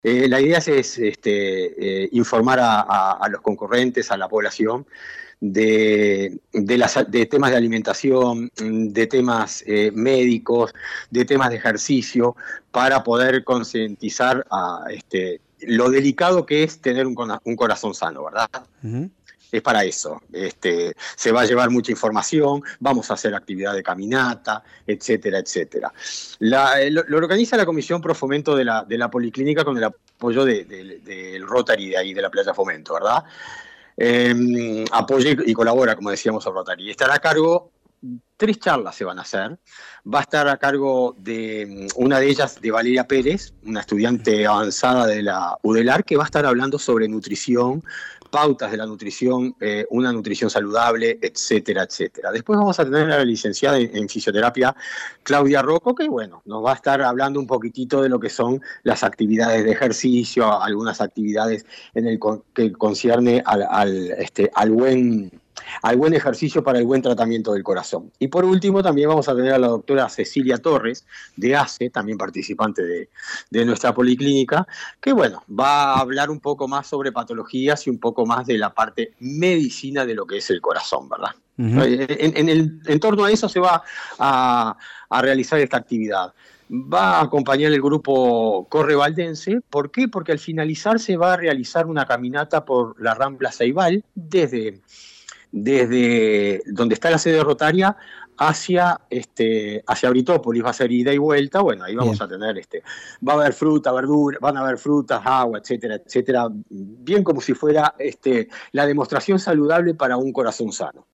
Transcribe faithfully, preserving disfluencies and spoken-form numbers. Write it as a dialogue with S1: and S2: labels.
S1: Eh, la idea es, es, este, eh, informar a, a- a los concurrentes, a la población, de, de, las- de temas de alimentación, de temas eh, médicos, de temas de ejercicio, para poder concientizar a este, lo delicado que es tener un, cona- un corazón sano, ¿verdad?
S2: Ujú.
S1: Es para eso. Este, se va a llevar mucha información, vamos a hacer actividad de caminata, etcétera, etcétera. La, lo, lo organiza la Comisión Pro Fomento de la, de la Policlínica con el apoyo de- de- del Rotary de ahí, de la Playa Fomento, ¿verdad? Eh, apoya y colabora, como decíamos, el Rotary. Estará a cargo, tres charlas se van a hacer. Va a estar a cargo de una de ellas, de Valeria Pérez, una estudiante avanzada de la UDELAR, que va a estar hablando sobre nutrición, pautas de la nutrición, eh, una nutrición saludable, etcétera, etcétera. Después vamos a tener a la licenciada en, en fisioterapia, Claudia Rocco, que bueno, nos va a estar hablando un poquitito de lo que son las actividades de ejercicio, algunas actividades en el con, que concierne al, al, este, al buen al buen ejercicio para el buen tratamiento del corazón. Y por último, también vamos a tener a la doctora Cecilia Torres, de ACE, también participante de, de nuestra policlínica, que bueno, va a hablar un poco más sobre patologías y un poco más de la parte medicina de lo que es el corazón, ¿verdad?
S2: Ujú.
S1: En, en, el, en torno a eso se va a, a realizar esta actividad. Va a acompañar el grupo Corre Valdense. ¿Por qué? Porque al finalizar se va a realizar una caminata por la Rambla Ceibal desde desde donde está la sede rotaria hacia, este, hacia Britópolis, va a ser ida y vuelta. Bueno, ahí vamos
S2: Bien.
S1: a tener, este, va a haber fruta, verdura, van a haber frutas, agua, etcétera, etcétera, bien como si fuera este, la demostración saludable para un corazón sano.